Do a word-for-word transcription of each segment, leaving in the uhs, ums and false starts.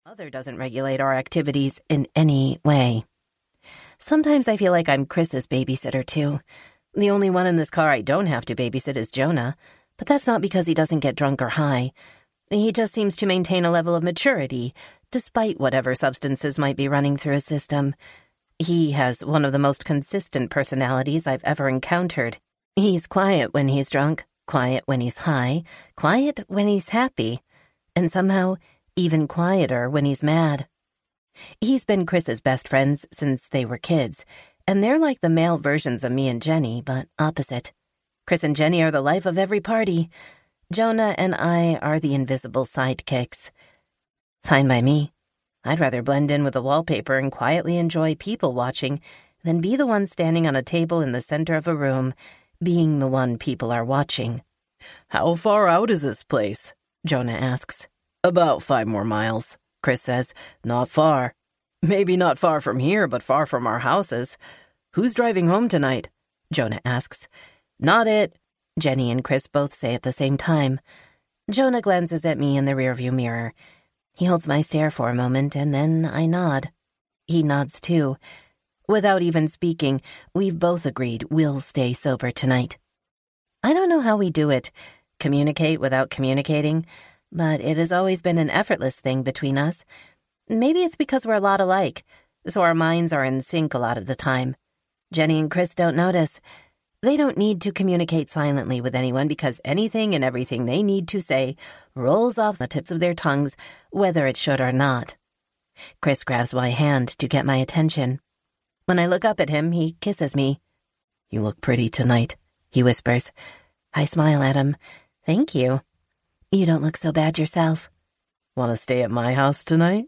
Other doesn't regulate our activities in any way. Sometimes I feel like I'm Chris's babysitter, too. The only one in this car I don't have to babysit is Jonah, but that's not because he doesn't get drunk or high. He just seems to maintain a level of maturity, despite whatever substances might be running through his system. He has one of the most consistent personalities I've ever encountered. He's quiet when he's drunk, quiet when he's high, quiet when he's happy, and somehow even quieter when he's mad. He's been Chris's best friends since they were kids, and they're like the male versions of me and Jenny, but opposite. Chris and Jenny are the life of every party. Jonah and I are the invisible sidekicks. Fine by me. I'd rather blend in with the wallpaper and quietly enjoy people watching than be the one standing on a table in the center of a room, being the one people are watching. "How far out is this place?" Jonah asks. "About five more miles," Chris says. "Not far. Maybe not far from here, but far from our houses. Who's driving home tonight?" Jonah asks. "Not it," Jenny and Chris both say at the same time. Jonah glances at me in the rearview mirror. He holds my stare for a moment, and then I nod. He nods too. Without even speaking, we've both agreed we'll stay sober tonight. I don't know how we do it, communicate without communicating, but it has always been an effortless thing between us. Maybe it's because we're a lot alike, so our minds are in sync a lot of the time. Jenny and Chris don't notice. They don't need to communicate silently with anyone because anything and everything they need to say rolls off the tips of their tongues, whether it should or not. Chris grabs my hand to get my attention. When I look up at him, he kisses me. "You look pretty tonight," he whispers. I smile at him. "Thank you. You don't look so bad yourself." "Want to stay at my house tonight?"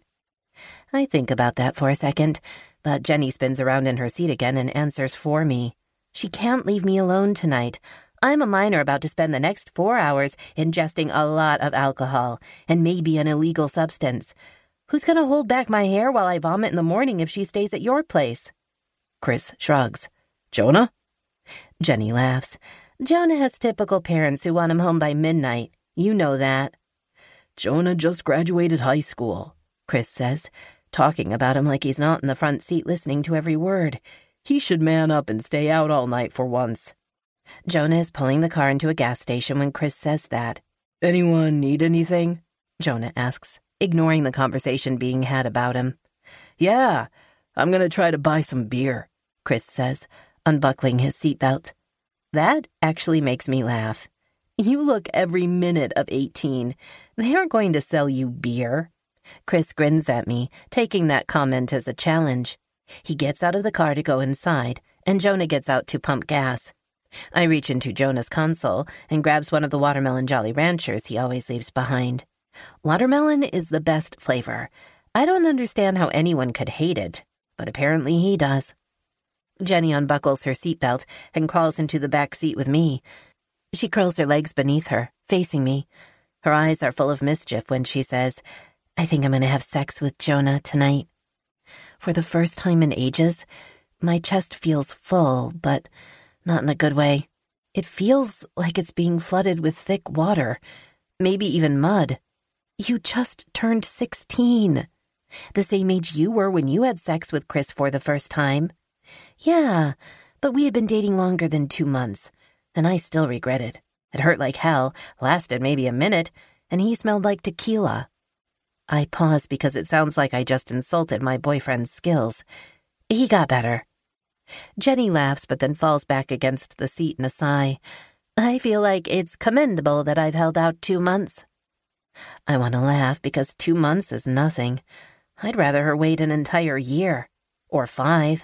I think about that for a second, but Jenny spins around in her seat again and answers for me. She can't leave me alone tonight. I'm a minor about to spend the next four hours ingesting a lot of alcohol and maybe an illegal substance. Who's going to hold back my hair while I vomit in the morning if she stays at your place? Chris shrugs. "Jonah?" Jenny laughs. Jonah has typical parents who want him home by midnight. You know that. "Jonah just graduated high school," Chris says, talking about him like he's not in the front seat listening to every word. He should man up and stay out all night for once. Jonah is pulling the car into a gas station when Chris says that. "Anyone need anything?" Jonah asks, ignoring the conversation being had about him. "Yeah, I'm going to try to buy some beer," Chris says, unbuckling his seatbelt. That actually makes me laugh. You look every minute of eighteen. They aren't going to sell you beer. Chris grins at me, taking that comment as a challenge. He gets out of the car to go inside, and Jonah gets out to pump gas. I reach into Jonah's console and grabs one of the watermelon Jolly Ranchers he always leaves behind. Watermelon is the best flavor. I don't understand how anyone could hate it, but apparently he does. Jenny unbuckles her seatbelt and crawls into the back seat with me. She curls her legs beneath her, facing me. Her eyes are full of mischief when she says, "I think I'm going to have sex with Jonah tonight." For the first time in ages, my chest feels full, but not in a good way. It feels like it's being flooded with thick water, maybe even mud. You just turned sixteen. The same age you were when you had sex with Chris for the first time. Yeah, but we had been dating longer than two months, and I still regret it. It hurt like hell, lasted maybe a minute, and he smelled like tequila. I pause because it sounds like I just insulted my boyfriend's skills. He got better. Jenny laughs but then falls back against the seat in a sigh. I feel like it's commendable that I've held out two months. I want to laugh because two months is nothing. I'd rather her wait an entire year. Or five.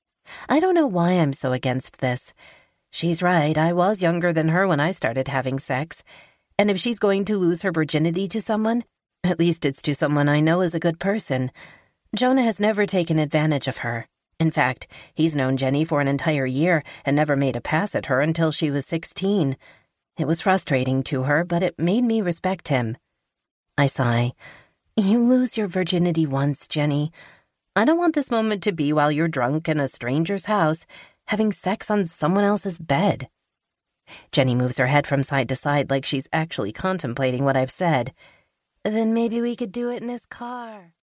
I don't know why I'm so against this. She's right, I was younger than her when I started having sex. And if she's going to lose her virginity to someone, at least it's to someone I know is a good person. Jonah has never taken advantage of her. In fact, he's known Jenny for an entire year and never made a pass at her until she was sixteen. It was frustrating to her, but it made me respect him. I sigh. You lose your virginity once, Jenny. I don't want this moment to be while you're drunk in a stranger's house, having sex on someone else's bed. Jenny moves her head from side to side like she's actually contemplating what I've said. Then maybe we could do it in his car.